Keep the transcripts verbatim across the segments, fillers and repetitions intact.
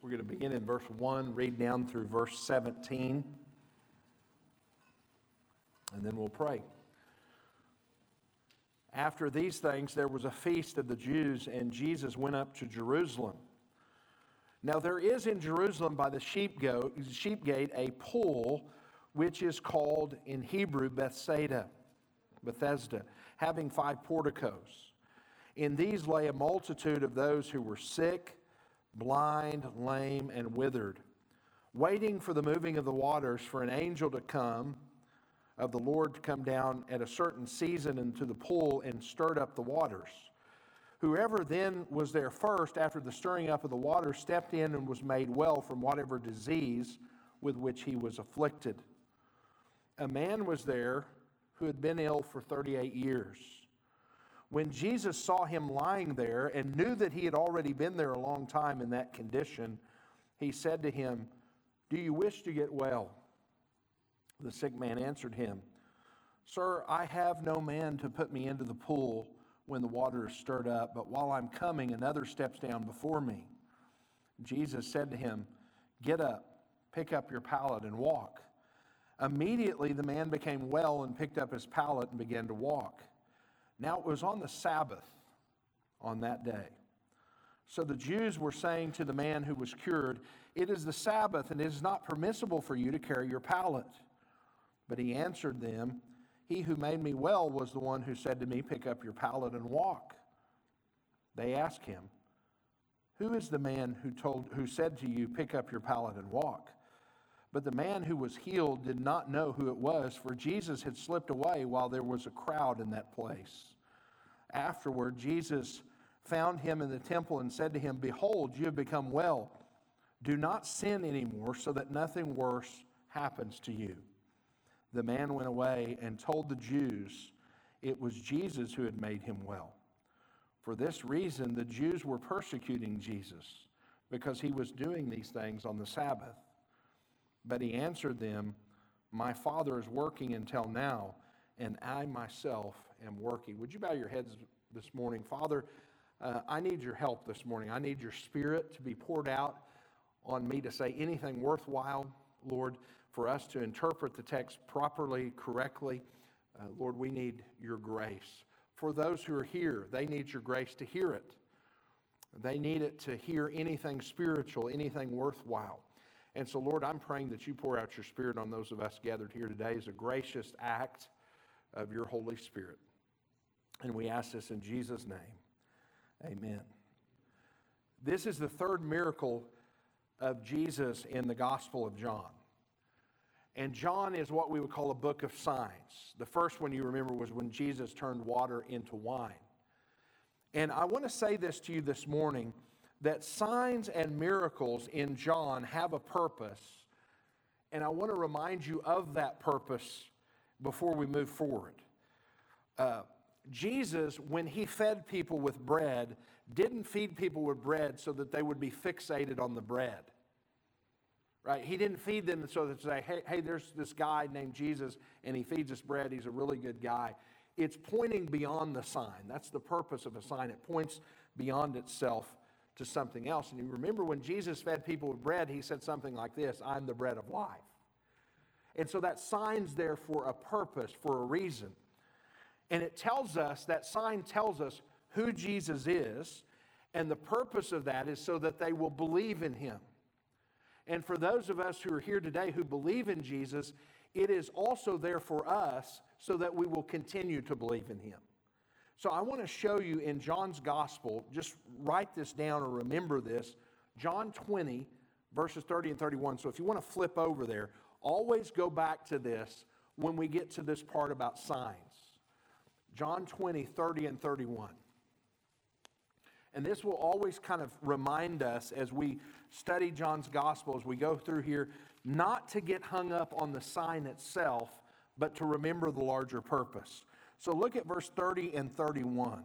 We're going to begin in verse one, read down through verse seventeen, and then we'll pray. After these things, there was a feast of the Jews, and Jesus went up to Jerusalem. Now there is in Jerusalem by the sheep goat, sheep gate a pool, which is called in Hebrew Bethsaida, Bethesda, having five porticos. In these lay a multitude of those who were sick, blind, lame, and withered, waiting for the moving of the waters, for an angel to come, of the Lord to come down at a certain season into the pool and stirred up the waters. Whoever then was there first after the stirring up of the water stepped in and was made well from whatever disease with which he was afflicted. A man was there who had been ill for thirty-eight years. When Jesus saw him lying there and knew that he had already been there a long time in that condition, he said to him, "Do you wish to get well?" The sick man answered him, "Sir, I have no man to put me into the pool when the water is stirred up, but while I'm coming, another steps down before me." Jesus said to him, "Get up, pick up your pallet and walk." Immediately the man became well and picked up his pallet and began to walk. Now it was on the Sabbath on that day. So the Jews were saying to the man who was cured, "It is the Sabbath, and it is not permissible for you to carry your pallet." But he answered them, "He who made me well was the one who said to me, 'Pick up your pallet and walk.'" They asked him, "Who is the man who told who said to you, 'Pick up your pallet and walk'?" But the man who was healed did not know who it was, for Jesus had slipped away while there was a crowd in that place. Afterward, Jesus found him in the temple and said to him, "Behold, you have become well. Do not sin anymore, so that nothing worse happens to you." The man went away and told the Jews it was Jesus who had made him well. For this reason, the Jews were persecuting Jesus, because he was doing these things on the Sabbath. But he answered them, "My Father is working until now, and I myself am working." Would you bow your heads this morning? Father, uh, I need your help this morning. I need your Spirit to be poured out on me to say anything worthwhile, Lord, for us to interpret the text properly, correctly. Uh, Lord, we need your grace. For those who are here, they need your grace to hear it. They need it to hear anything spiritual, anything worthwhile. And so, Lord, I'm praying that you pour out your Spirit on those of us gathered here today as a gracious act of your Holy Spirit. And we ask this in Jesus' name. Amen. This is the third miracle of Jesus in the Gospel of John. And John is what we would call a book of signs. The first one you remember was when Jesus turned water into wine. And I want to say this to you this morning, that signs and miracles in John have a purpose. And I want to remind you of that purpose before we move forward. Uh, Jesus, when he fed people with bread, didn't feed people with bread so that they would be fixated on the bread. Right? He didn't feed them so that they say, hey, hey, there's this guy named Jesus, and he feeds us bread. He's a really good guy. It's pointing beyond the sign. That's the purpose of a sign. It points beyond itself to something else. And you remember when Jesus fed people with bread, he said something like this, "I'm the bread of life." And so that sign's there for a purpose, for a reason. And it tells us, that sign tells us who Jesus is, and the purpose of that is so that they will believe in him. And for those of us who are here today who believe in Jesus, it is also there for us so that we will continue to believe in him. So I want to show you in John's Gospel, just write this down or remember this, John twenty, verses thirty and thirty-one. So if you want to flip over there, always go back to this when we get to this part about signs. John twenty, thirty and thirty-one. And this will always kind of remind us as we study John's Gospel, as we go through here, not to get hung up on the sign itself, but to remember the larger purpose. So look at verse thirty and thirty-one.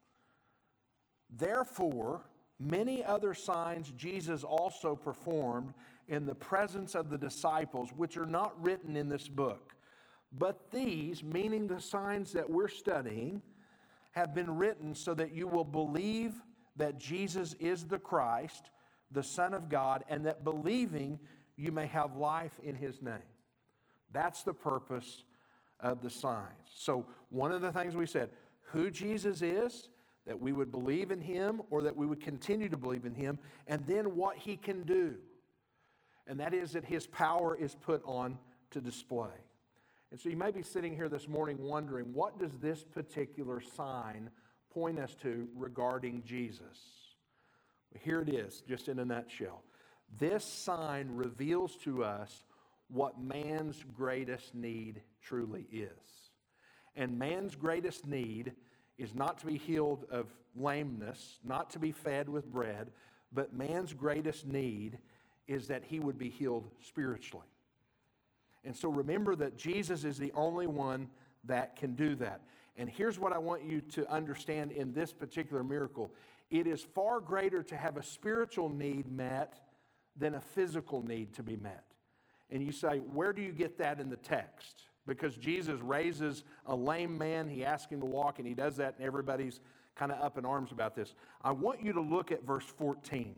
"Therefore, many other signs Jesus also performed in the presence of the disciples, which are not written in this book. But these," meaning the signs that we're studying, "have been written so that you will believe that Jesus is the Christ, the Son of God, and that believing you may have life in his name. That's the purpose of the signs. So one of the things we said, who Jesus is, that we would believe in him or that we would continue to believe in him, and then what he can do. And that is that his power is put on to display. And so you may be sitting here this morning wondering, what does this particular sign point us to regarding Jesus? Well, here it is, just in a nutshell. This sign reveals to us what man's greatest need truly is. And man's greatest need is not to be healed of lameness, not to be fed with bread, but man's greatest need is that he would be healed spiritually. And so remember that Jesus is the only one that can do that. And here's what I want you to understand in this particular miracle. It is far greater to have a spiritual need met than a physical need to be met. And you say, where do you get that in the text? Because Jesus raises a lame man, he asks him to walk, and he does that, and everybody's kind of up in arms about this. I want you to look at verse fourteen.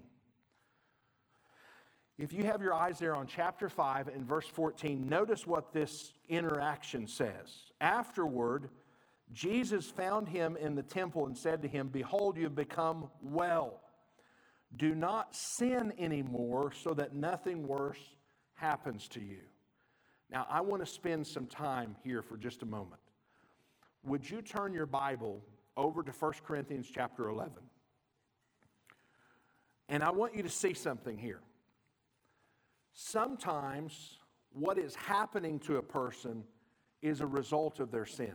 If you have your eyes there on chapter five and verse fourteen, notice what this interaction says. Afterward, Jesus found him in the temple and said to him, "Behold, you have become well. Do not sin anymore so that nothing worse happens to you." Now, I want to spend some time here for just a moment. Would you turn your Bible over to First Corinthians chapter eleven? And I want you to see something here. Sometimes what is happening to a person is a result of their sin.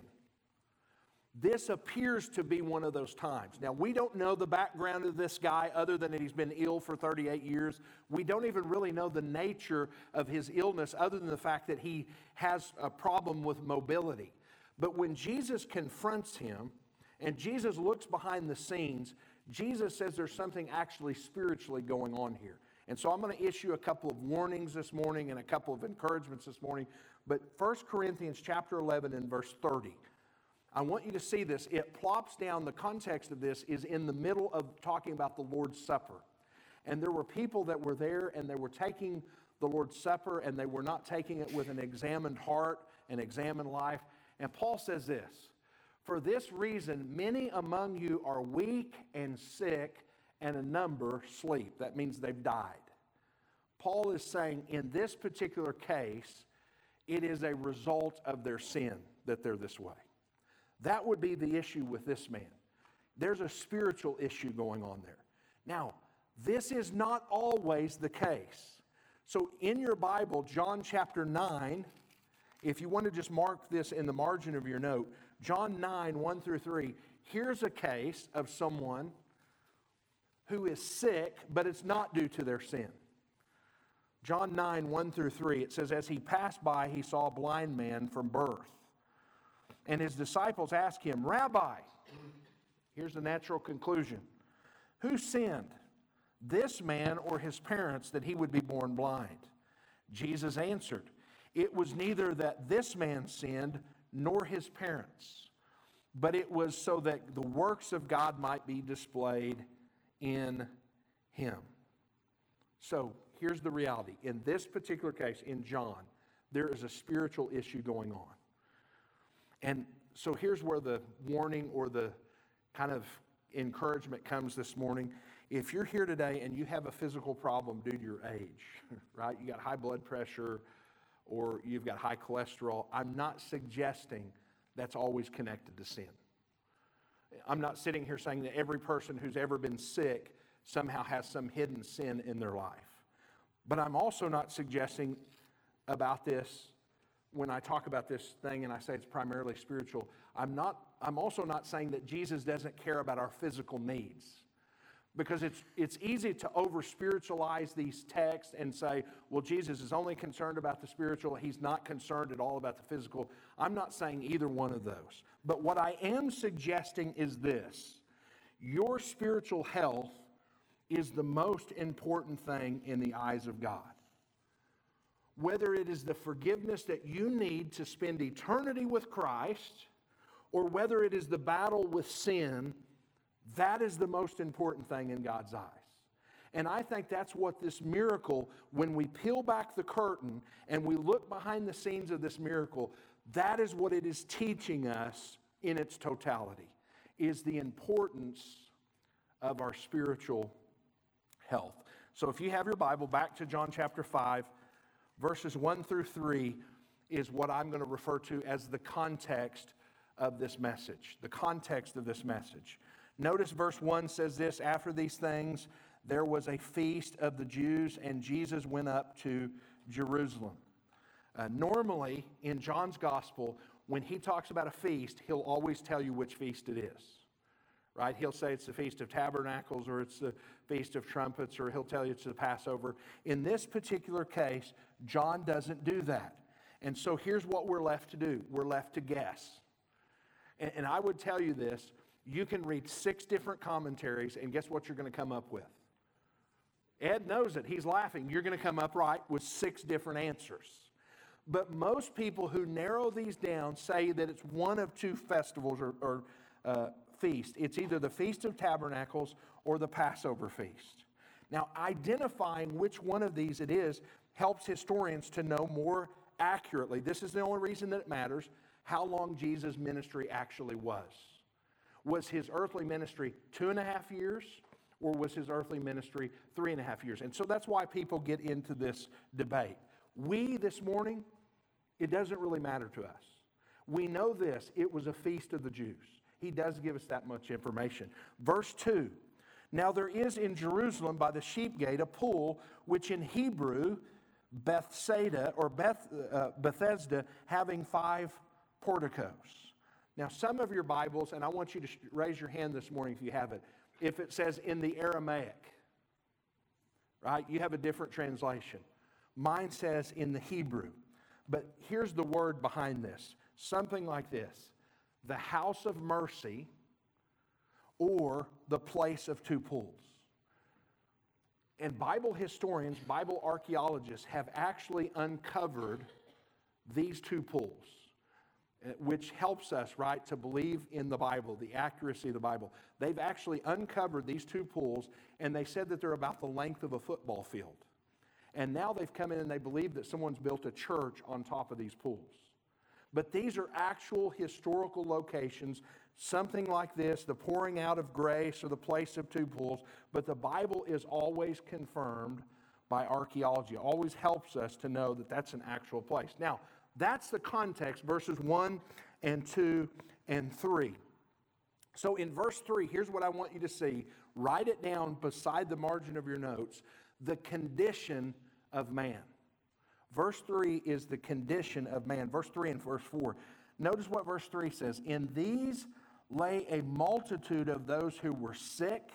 This appears to be one of those times. Now, we don't know the background of this guy other than that he's been ill for thirty-eight years. We don't even really know the nature of his illness other than the fact that he has a problem with mobility. But when Jesus confronts him and Jesus looks behind the scenes, Jesus says there's something actually spiritually going on here. And so I'm going to issue a couple of warnings this morning and a couple of encouragements this morning. But First Corinthians chapter eleven and verse thirty. I want you to see this. It plops down, the context of this is in the middle of talking about the Lord's Supper. And there were people that were there and they were taking the Lord's Supper and they were not taking it with an examined heart and examined life. And Paul says this, "For this reason, many among you are weak and sick, and a number sleep." That means they've died. Paul is saying in this particular case, it is a result of their sin that they're this way. That would be the issue with this man. There's a spiritual issue going on there. Now, this is not always the case. So in your Bible, John chapter nine, if you want to just mark this in the margin of your note, John nine, one through three, here's a case of someone who is sick, but it's not due to their sin. John nine, one through three, it says, "As he passed by, he saw a blind man from birth. And his disciples asked him, 'Rabbi,'" here's the natural conclusion, "who sinned, this man or his parents, that he would be born blind?" Jesus answered, "It was neither that this man sinned nor his parents, but it was so that the works of God might be displayed in him." So here's the reality. In this particular case, in John, there is a spiritual issue going on. And so here's where the warning or the kind of encouragement comes this morning. If you're here today and you have a physical problem due to your age, right? You got high blood pressure or you've got high cholesterol, I'm not suggesting that's always connected to sin. I'm not sitting here saying that every person who's ever been sick somehow has some hidden sin in their life. But I'm also not suggesting about this when I talk about this thing and I say it's primarily spiritual. I'm not. I'm also not saying that Jesus doesn't care about our physical needs. Because it's it's easy to over-spiritualize these texts and say, well, Jesus is only concerned about the spiritual. He's not concerned at all about the physical. I'm not saying either one of those. But what I am suggesting is this. Your spiritual health is the most important thing in the eyes of God. Whether it is the forgiveness that you need to spend eternity with Christ, or whether it is the battle with sin, that is the most important thing in God's eyes. And I think that's what this miracle, when we peel back the curtain and we look behind the scenes of this miracle, that is what it is teaching us in its totality, is the importance of our spiritual health. So if you have your Bible, back to John chapter five, verses one through three is what I'm going to refer to as the context of this message. The context of this message. Notice verse one says this: after these things, there was a feast of the Jews, and Jesus went up to Jerusalem. Uh, normally, in John's gospel, when he talks about a feast, he'll always tell you which feast it is. Right? He'll say it's the Feast of Tabernacles, or it's the Feast of Trumpets, or he'll tell you it's the Passover. In this particular case, John doesn't do that. And so here's what we're left to do. We're left to guess. And, and I would tell you this: you can read six different commentaries, and guess what you're going to come up with? Ed knows it. He's laughing. You're going to come up right with six different answers. But most people who narrow these down say that it's one of two festivals or, or uh, feast. It's either the Feast of Tabernacles or the Passover feast. Now, identifying which one of these it is helps historians to know more accurately. This is the only reason that it matters, how long Jesus' ministry actually was. Was his earthly ministry two and a half years, or was his earthly ministry three and a half years? And so that's why people get into this debate. We, this morning, it doesn't really matter to us. We know this: it was a feast of the Jews. He does give us that much information. Verse two, now there is in Jerusalem by the sheep gate a pool, which in Hebrew, Bethsaida, or Beth, uh, Bethesda, having five porticos. Now some of your Bibles, and I want you to raise your hand this morning if you have it, if it says in the Aramaic, right? You have a different translation. Mine says in the Hebrew. But here's the word behind this. Something like this: the house of mercy, or the place of two pools. And Bible historians, Bible archaeologists have actually uncovered these two pools, which helps us, right, to believe in the Bible, the accuracy of the Bible. They've actually uncovered these two pools, and they said that they're about the length of a football field. And now they've come in and they believe that someone's built a church on top of these pools. But these are actual historical locations, something like this, the pouring out of grace or the place of two pools. But the Bible is always confirmed by archaeology. It always helps us to know that that's an actual place. Now, that's the context, verses one and two and three. So in verse three, here's what I want you to see. Write it down beside the margin of your notes: the condition of man. Verse three is the condition of man. Verse three and verse four. Notice what verse three says. In these lay a multitude of those who were sick,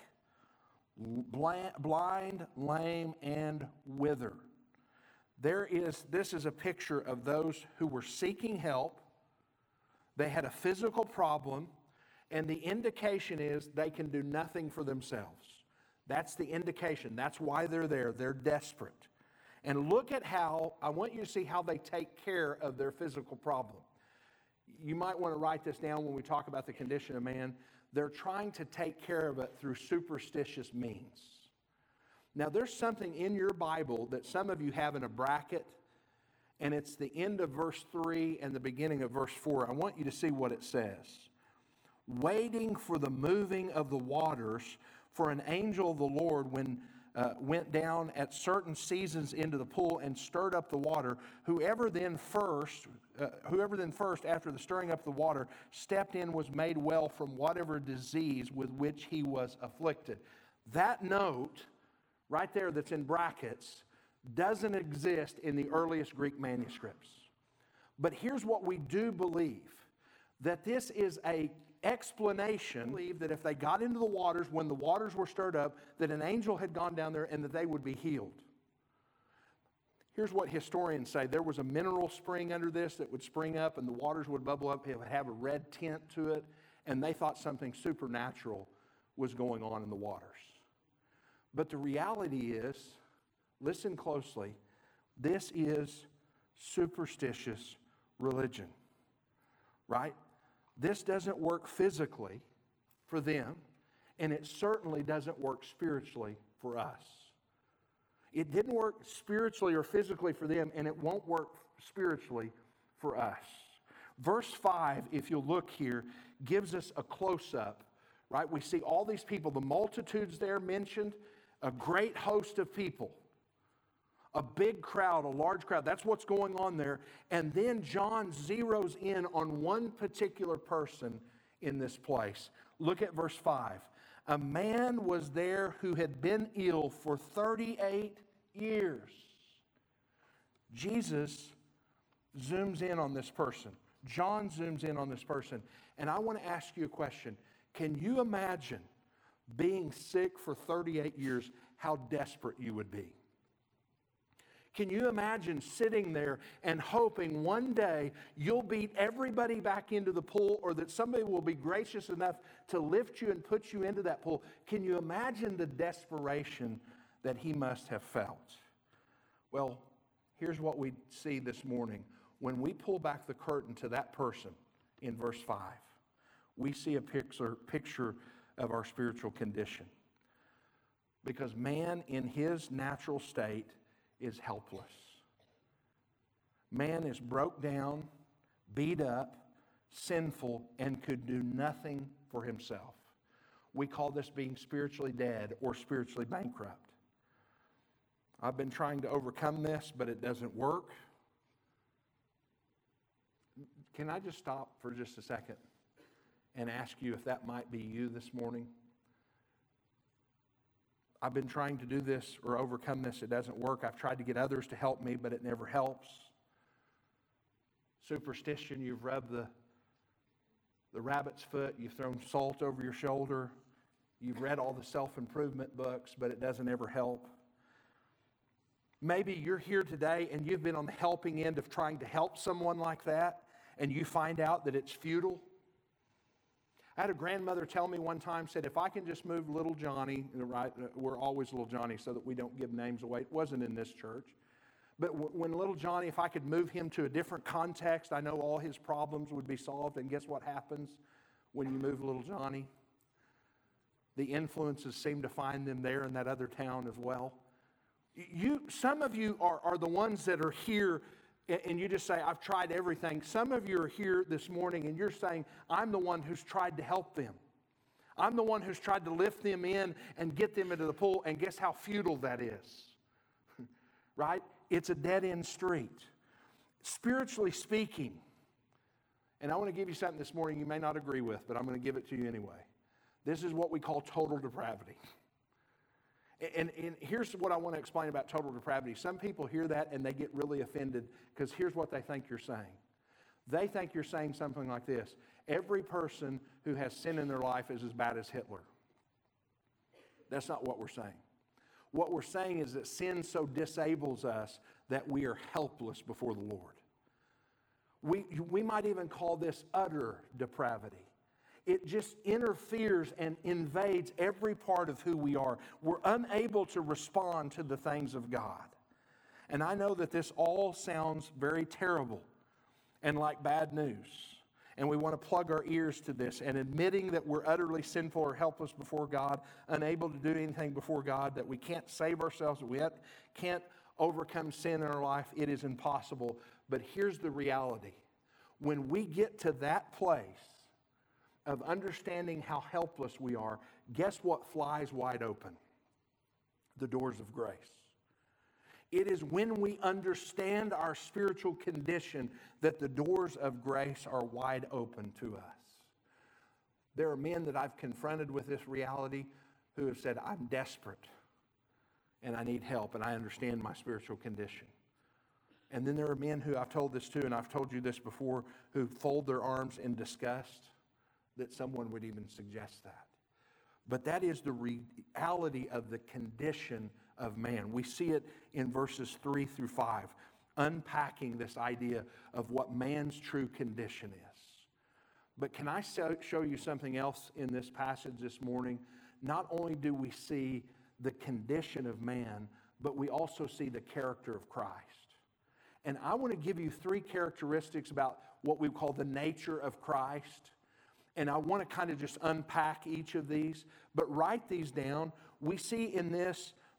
blind, lame, and withered. There is, this is a picture of those who were seeking help. They had a physical problem, and the indication is they can do nothing for themselves. That's the indication. That's why they're there. They're desperate. And look at how, I want you to see how they take care of their physical problem. You might want to write this down when we talk about the condition of man. They're trying to take care of it through superstitious means. Now, there's something in your Bible that some of you have in a bracket, and it's the end of verse three and the beginning of verse four. I want you to see what it says. Waiting for the moving of the waters, for an angel of the Lord when uh, went down at certain seasons into the pool and stirred up the water. Whoever then first, uh, whoever then first after the stirring up the water stepped in was made well from whatever disease with which he was afflicted. That note right there that's in brackets doesn't exist in the earliest Greek manuscripts. But here's what we do believe, that this is a explanation. We believe that if they got into the waters, when the waters were stirred up, that an angel had gone down there and that they would be healed. Here's what historians say. There was a mineral spring under this that would spring up and the waters would bubble up. It would have a red tint to it, and they thought something supernatural was going on in the waters. But the reality is, listen closely, this is superstitious religion, right? This doesn't work physically for them, and it certainly doesn't work spiritually for us. It didn't work spiritually or physically for them, and it won't work spiritually for us. Verse five, if you'll look here, gives us a close-up, right? We see all these people, the multitudes there mentioned, a great host of people, a big crowd, a large crowd. That's what's going on there. And then John zeroes in on one particular person in this place. Look at verse five. A man was there who had been ill for thirty-eight years. Jesus zooms in on this person. John zooms in on this person. And I want to ask you a question. Can you imagine being sick for thirty-eight years, how desperate you would be? Can you imagine sitting there and hoping one day you'll beat everybody back into the pool, or that somebody will be gracious enough to lift you and put you into that pool? Can you imagine the desperation that he must have felt? Well, here's what we see this morning. When we pull back the curtain to that person in verse five, we see a picture, picture of our spiritual condition. Because man in his natural state is helpless. Man is broke down, beat up, sinful, and could do nothing for himself. We call this being spiritually dead or spiritually bankrupt. I've been trying to overcome this, but it doesn't work. Can I just stop for just a second and ask you if that might be you this morning? I've been trying to do this or overcome this. It doesn't work. I've tried to get others to help me, but it never helps. Superstition, you've rubbed the, the rabbit's foot. You've thrown salt over your shoulder. You've read all the self-improvement books, but it doesn't ever help. Maybe you're here today and you've been on the helping end of trying to help someone like that, and you find out that it's futile. I had a grandmother tell me one time, said, if I can just move little Johnny, right, we're always little Johnny so that we don't give names away. It wasn't in this church. But w- when little Johnny, if I could move him to a different context, I know all his problems would be solved. And guess what happens when you move little Johnny? The influences seem to find them there in that other town as well. You, some of you are, are the ones that are here and you just say, I've tried everything. Some of you are here this morning and you're saying, I'm the one who's tried to help them. I'm the one who's tried to lift them in and get them into the pool, and guess how futile that is? Right? It's a dead-end street. Spiritually speaking, and I want to give you something this morning you may not agree with, but I'm going to give it to you anyway. This is what we call total depravity. And, and here's what I want to explain about total depravity. Some people hear that and they get really offended because here's what they think you're saying. They think you're saying something like this: every person who has sin in their life is as bad as Hitler. That's not what we're saying. What we're saying is that sin so disables us that we are helpless before the Lord. We, we might even call this utter depravity. It just interferes and invades every part of who we are. We're unable to respond to the things of God. And I know that this all sounds very terrible and like bad news. And we want to plug our ears to this. And admitting that we're utterly sinful or helpless before God, unable to do anything before God, that we can't save ourselves, that we can't overcome sin in our life, it is impossible. But here's the reality. When we get to that place of understanding how helpless we are, guess what flies wide open? The doors of grace. It is when we understand our spiritual condition that the doors of grace are wide open to us. There are men that I've confronted with this reality who have said, I'm desperate and I need help and I understand my spiritual condition. And then there are men who I've told this to, and I've told you this before, who fold their arms in disgust that someone would even suggest that. But that is the reality of the condition of man. We see it in verses three through five, unpacking this idea of what man's true condition is. But can I show you something else in this passage this morning? Not only do we see the condition of man, but we also see the character of Christ. And I want to give you three characteristics about what we call the nature of Christ. And I want to kind of just unpack each of these, but write these down. We see in this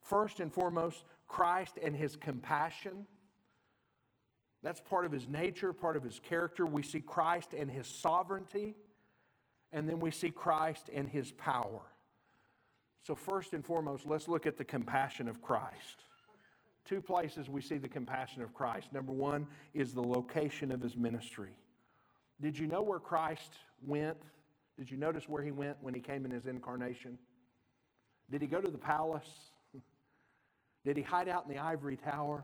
First and foremost, Christ and his compassion. That's part of his nature, part of his character. We see Christ and his sovereignty, and then we see Christ and his power. So first and foremost, let's look at the compassion of Christ. Two places we see the compassion of Christ. Number one is the location of his ministry. Did you know where Christ went? Did you notice where he went when he came in his incarnation? Did he go to the palace? Did he hide out in the ivory tower?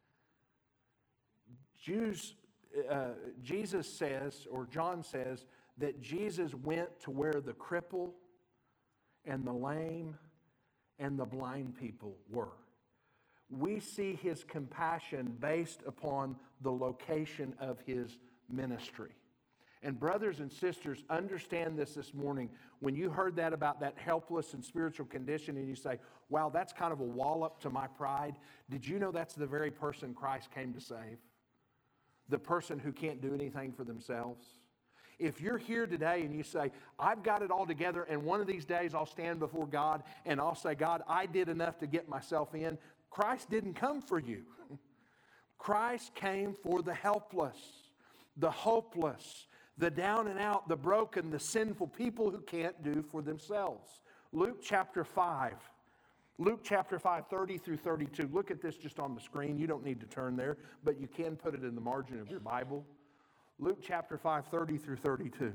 Jews, uh, Jesus says, or John says, that Jesus went to where the cripple and the lame and the blind people were. We see his compassion based upon the location of his ministry. And brothers and sisters, understand this this morning. When you heard that about that helpless and spiritual condition and you say, wow, that's kind of a wallop to my pride. Did you know that's the very person Christ came to save? The person who can't do anything for themselves. If you're here today and you say, I've got it all together and one of these days I'll stand before God and I'll say, God, I did enough to get myself in. Christ didn't come for you. Christ came for the helpless, the hopeless, the down and out, the broken, the sinful people who can't do for themselves. Luke chapter five. Luke chapter five, thirty through thirty-two. Look at this just on the screen. You don't need to turn there, but you can put it in the margin of your Bible. Luke chapter five, thirty through thirty-two.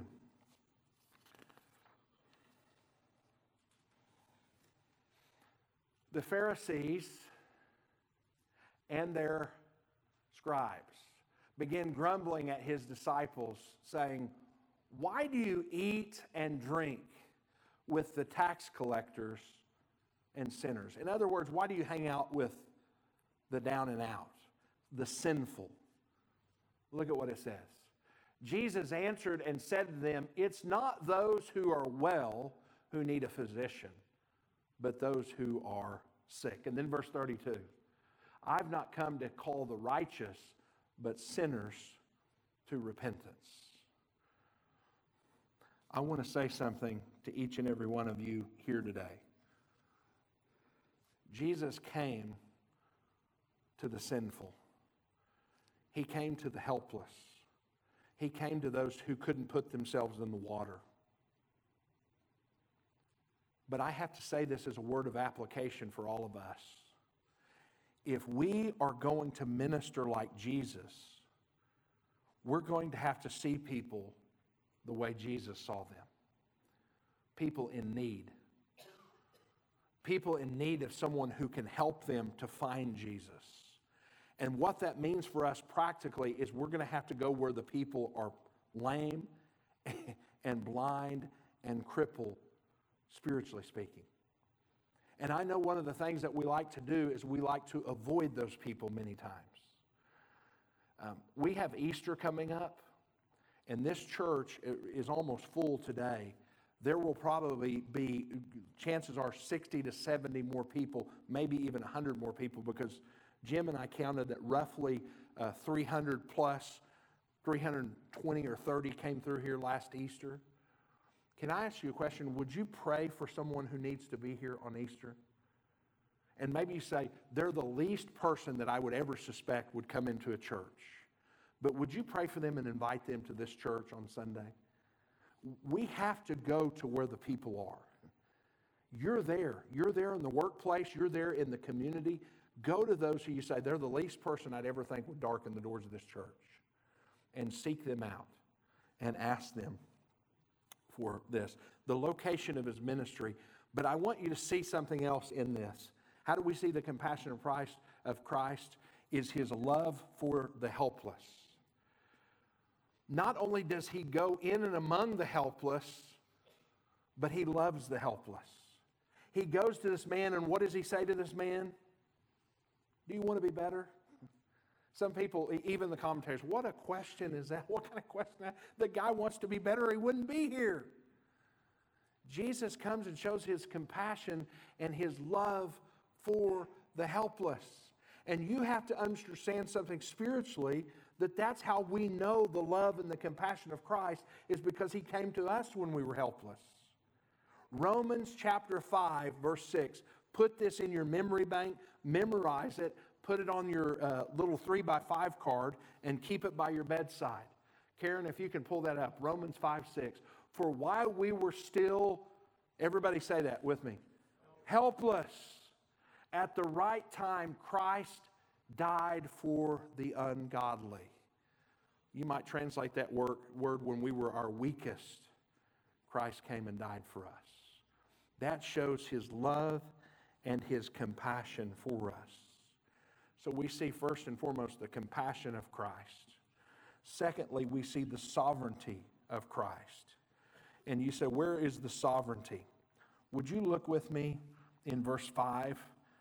The Pharisees and their scribes began grumbling at his disciples, saying, why do you eat and drink with the tax collectors and sinners? In other words, why do you hang out with the down and out, the sinful? Look at what it says. Jesus answered and said to them, it's not those who are well who need a physician, but those who are sick. And then verse thirty-two, I've not come to call the righteous, but sinners to repentance. I want to say something to each and every one of you here today. Jesus came to the sinful. He came to the helpless. He came to those who couldn't put themselves in the water. But I have to say this as a word of application for all of us. If we are going to minister like Jesus, we're going to have to see people the way Jesus saw them. People in need. People in need of someone who can help them to find Jesus. And what that means for us practically is we're going to have to go where the people are lame and blind and crippled, spiritually speaking. And I know one of the things that we like to do is we like to avoid those people many times. Um, we have Easter coming up, and this church is almost full today. There will probably be, chances are, sixty to seventy more people, maybe even one hundred more people, because Jim and I counted that roughly uh, three hundred plus, three hundred twenty or thirty came through here last Easter. Can I ask you a question? Would you pray for someone who needs to be here on Easter? And maybe you say, they're the least person that I would ever suspect would come into a church. But would you pray for them and invite them to this church on Sunday? We have to go to where the people are. You're there. You're there in the workplace. You're there in the community. Go to those who you say, they're the least person I'd ever think would darken the doors of this church. And seek them out and ask them for this. The location of his ministry. But I want you to see something else in this. How do we see the compassion of Christ? Of Christ is his love for the helpless. Not only does he go in and among the helpless, but he loves the helpless. He goes to this man, and what does he say to this man? Do you want to be better? Some people, even the commentators, what a question is that? What kind of question is that? The guy wants to be better, he wouldn't be here. Jesus comes and shows his compassion and his love for the helpless. And you have to understand something spiritually, that that's how we know the love and the compassion of Christ, is because he came to us when we were helpless. Romans chapter five, verse six, Put this in your memory bank, memorize it, put it on your uh, little three by five card, and keep it by your bedside. Karen, if you can pull that up, Romans five six. For while we were still, everybody say that with me, helpless, at the right time, Christ died for the ungodly. You might translate that word, word when we were our weakest, Christ came and died for us. That shows his love and his compassion for us. So we see first and foremost the compassion of Christ. Secondly, we see the sovereignty of Christ. And you say, where is the sovereignty? Would you look with me in verse five?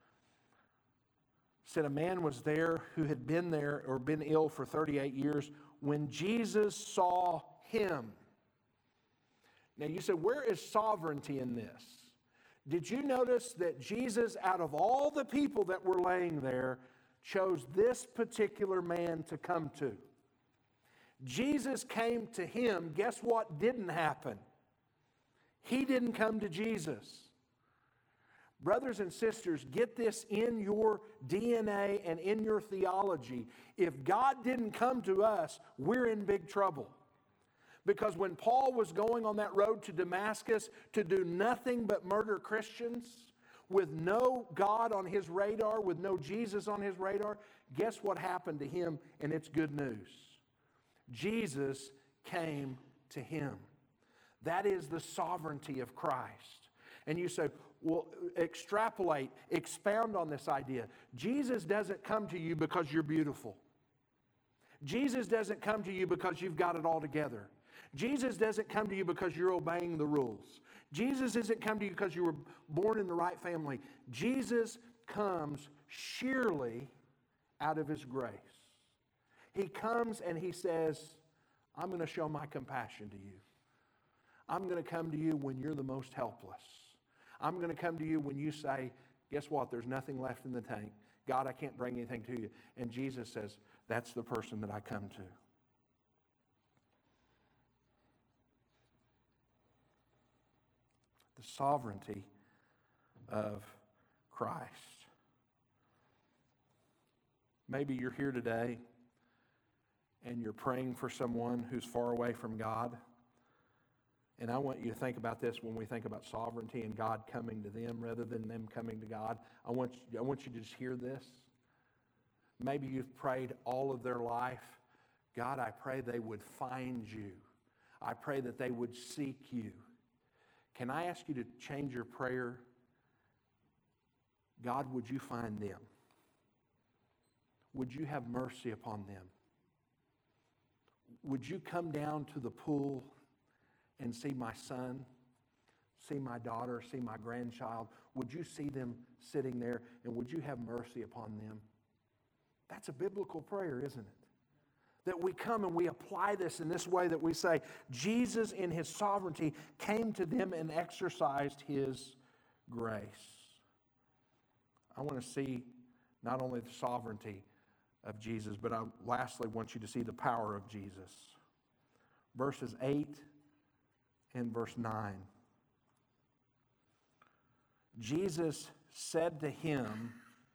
It said a man was there who had been there or been ill for thirty-eight years. When Jesus saw him. Now you said, where is sovereignty in this? Did you notice that Jesus, out of all the people that were laying there, chose this particular man to come to? Jesus came to him. Guess what didn't happen? He didn't come to Jesus. Brothers and sisters, get this in your D N A and in your theology. If God didn't come to us, we're in big trouble. Because when Paul was going on that road to Damascus to do nothing but murder Christians, with no God on his radar, with no Jesus on his radar, guess what happened to him? And it's good news. Jesus came to him. That is the sovereignty of Christ. And you say, well, extrapolate, expound on this idea. Jesus doesn't come to you because you're beautiful. Jesus doesn't come to you because you've got it all together. Jesus doesn't come to you because you're obeying the rules. Jesus doesn't come to you because you were born in the right family. Jesus comes sheerly out of his grace. He comes and he says, I'm going to show my compassion to you. I'm going to come to you when you're the most helpless. I'm going to come to you when you say, guess what? There's nothing left in the tank. God, I can't bring anything to you. And Jesus says, that's the person that I come to. The sovereignty of Christ. Maybe you're here today and you're praying for someone who's far away from God. And I want you to think about this when we think about sovereignty and God coming to them rather than them coming to God. I want you, I want you to just hear this. Maybe you've prayed all of their life. God, I pray they would find you. I pray that they would seek you. Can I ask you to change your prayer? God, would you find them? Would you have mercy upon them? Would you come down to the pool and see my son, see my daughter, see my grandchild? Would you see them sitting there and would you have mercy upon them? That's a biblical prayer, isn't it? That we come and we apply this in this way that we say, Jesus in his sovereignty came to them and exercised his grace. I want to see not only the sovereignty of Jesus, but I lastly want you to see the power of Jesus. Verses eight and verse nine. Jesus said to him,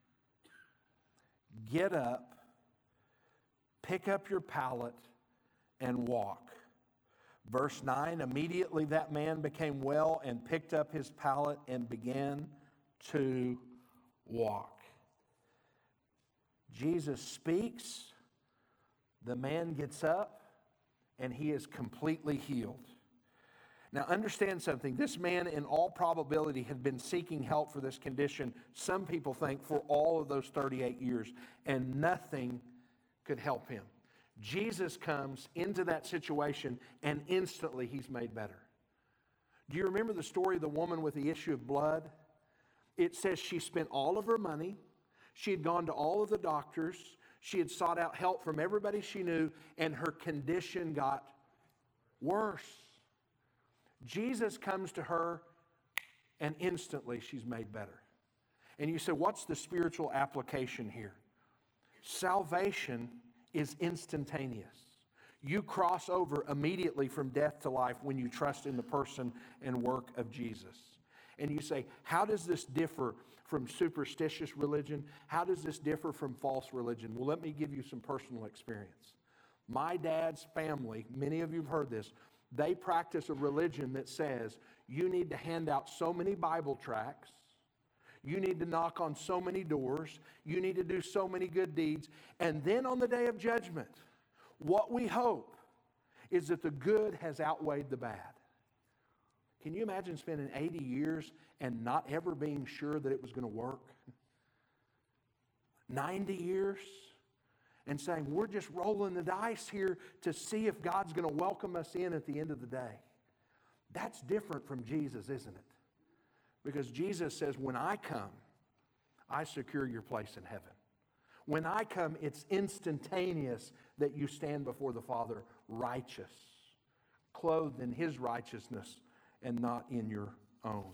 get up, pick up your pallet, and walk. Verse nine, immediately that man became well and picked up his pallet and began to walk. Jesus speaks, the man gets up, and he is completely healed. Now understand something. This man in all probability had been seeking help for this condition, some people think, for all of those thirty-eight years, and nothing could help him. Jesus comes into that situation and instantly he's made better. Do you remember the story of the woman with the issue of blood? It says she spent all of her money. She had gone to all of the doctors. She had sought out help from everybody she knew, and her condition got worse. Jesus comes to her and instantly she's made better. And you say, what's the spiritual application here? Salvation is instantaneous. You cross over immediately from death to life when you trust in the person and work of Jesus. And you say, how does this differ from superstitious religion? How does this differ from false religion? Well, let me give you some personal experience. My dad's family, many of you have heard this, they practice a religion that says you need to hand out so many Bible tracts, you need to knock on so many doors, you need to do so many good deeds, and then on the day of judgment, what we hope is that the good has outweighed the bad. Can you imagine spending eighty years and not ever being sure that it was going to work? ninety years and saying, we're just rolling the dice here to see if God's going to welcome us in at the end of the day. That's different from Jesus, isn't it? Because Jesus says, when I come, I secure your place in heaven. When I come, it's instantaneous that you stand before the Father righteous, clothed in His righteousness and not in your own.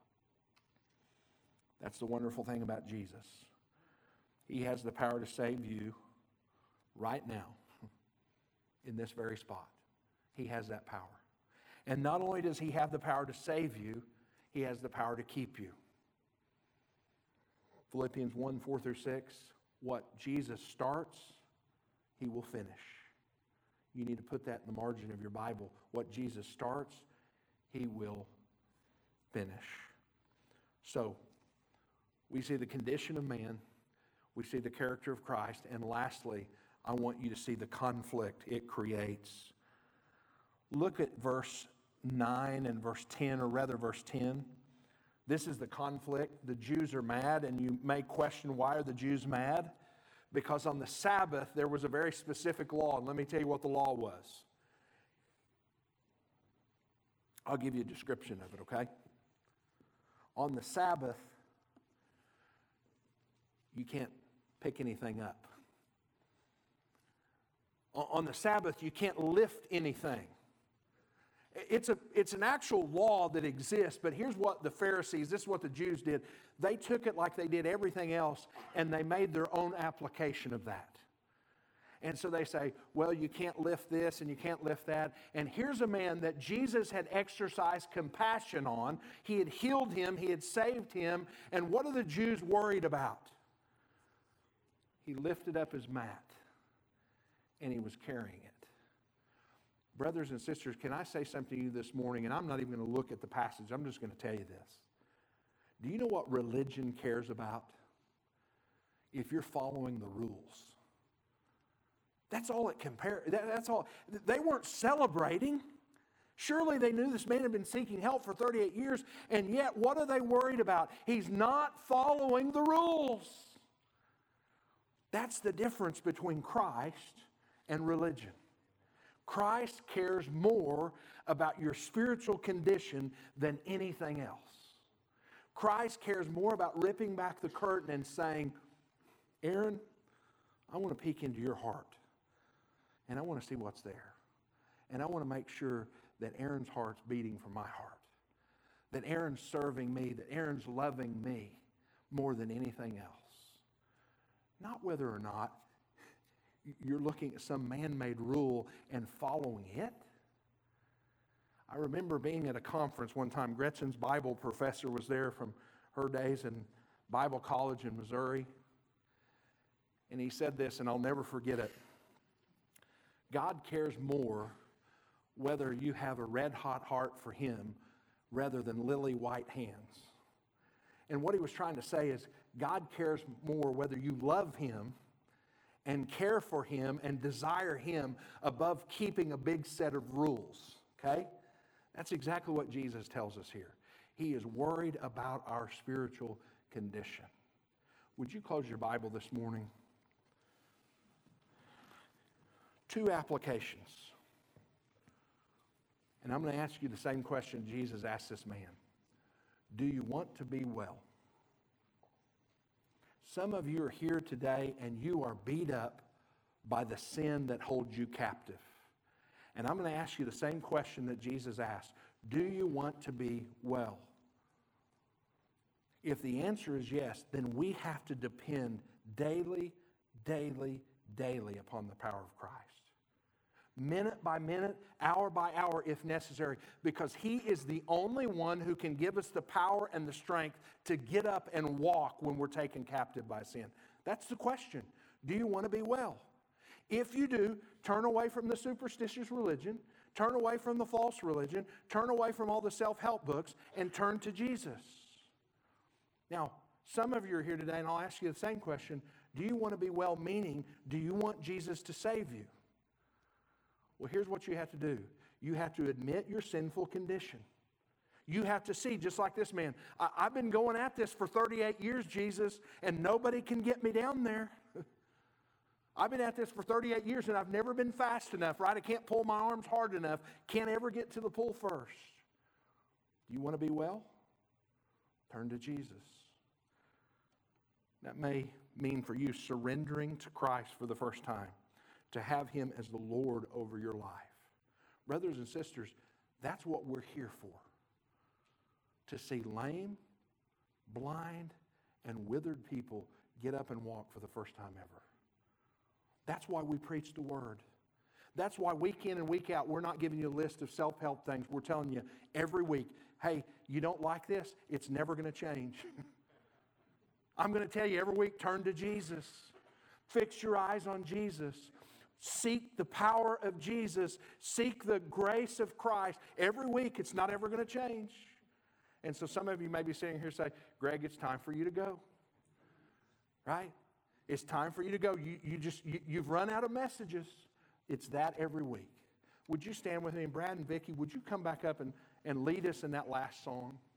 That's the wonderful thing about Jesus. He has the power to save you right now in this very spot. He has that power. And not only does He have the power to save you, He has the power to keep you. Philippians one, four through six, what Jesus starts, He will finish. You need to put that in the margin of your Bible. What Jesus starts, He will finish. So, we see the condition of man, we see the character of Christ, and lastly, I want you to see the conflict it creates. Look at verse nine and verse ten, or rather verse ten. This is the conflict. The Jews are mad, and you may question, why are the Jews mad? Because on the Sabbath, there was a very specific law, and let me tell you what the law was. I'll give you a description of it, okay? On the Sabbath, you can't pick anything up. On the Sabbath, you can't lift anything. It's a, it's an actual law that exists, but here's what the Pharisees, this is what the Jews did. They took it like they did everything else, and they made their own application of that. And so they say, well, you can't lift this and you can't lift that. And here's a man that Jesus had exercised compassion on. He had healed him. He had saved him. And what are the Jews worried about? He lifted up his mat and he was carrying it. Brothers and sisters, can I say something to you this morning? And I'm not even going to look at the passage. I'm just going to tell you this. Do you know what religion cares about? If you're following the rules. That's all it compares. That, that's all. They weren't celebrating. Surely they knew this man had been seeking help for thirty-eight years, and yet what are they worried about? He's not following the rules. That's the difference between Christ and religion. Christ cares more about your spiritual condition than anything else. Christ cares more about ripping back the curtain and saying, Aaron, I want to peek into your heart. And I want to see what's there. And I want to make sure that Aaron's heart's beating for my heart. That Aaron's serving me, that Aaron's loving me more than anything else. Not whether or not you're looking at some man-made rule and following it. I remember being at a conference one time. Gretchen's Bible professor was there from her days in Bible college in Missouri. And he said this, and I'll never forget it. God cares more whether you have a red-hot heart for Him rather than lily-white hands. And what he was trying to say is God cares more whether you love Him and care for Him and desire Him above keeping a big set of rules, okay? That's exactly what Jesus tells us here. He is worried about our spiritual condition. Would you close your Bible this morning? Two applications. And I'm going to ask you the same question Jesus asked this man. Do you want to be well? Some of you are here today and you are beat up by the sin that holds you captive. And I'm going to ask you the same question that Jesus asked. Do you want to be well? If the answer is yes, then we have to depend daily, daily, daily upon the power of Christ. minute by minute, hour by hour if necessary, because He is the only one who can give us the power and the strength to get up and walk when we're taken captive by sin. That's the question. Do you want to be well? If you do, turn away from the superstitious religion, turn away from the false religion, turn away from all the self-help books, and turn to Jesus. Now, some of you are here today, and I'll ask you the same question. Do you want to be well? Meaning, do you want Jesus to save you? Well, here's what you have to do. You have to admit your sinful condition. You have to see, just like this man, I- I've been going at this for thirty-eight years, Jesus, and nobody can get me down there. I've been at this for thirty-eight years, and I've never been fast enough, right? I can't pull my arms hard enough. Can't ever get to the pull first. Do you want to be well? Turn to Jesus. That may mean for you surrendering to Christ for the first time, to have Him as the Lord over your life. Brothers and sisters, that's what we're here for. To see lame, blind, and withered people get up and walk for the first time ever. That's why we preach the Word. That's why week in and week out, we're not giving you a list of self-help things. We're telling you every week, hey, you don't like this? It's never going to change. I'm going to tell you every week, turn to Jesus. Fix your eyes on Jesus. Seek the power of Jesus. Seek the grace of Christ. Every week, it's not ever going to change. And so some of you may be sitting here saying, Greg, it's time for you to go. Right? It's time for you to go. You, you just, you, you've run out of messages. It's that every week. Would you stand with me? And Brad and Vicki, would you come back up and, and lead us in that last song?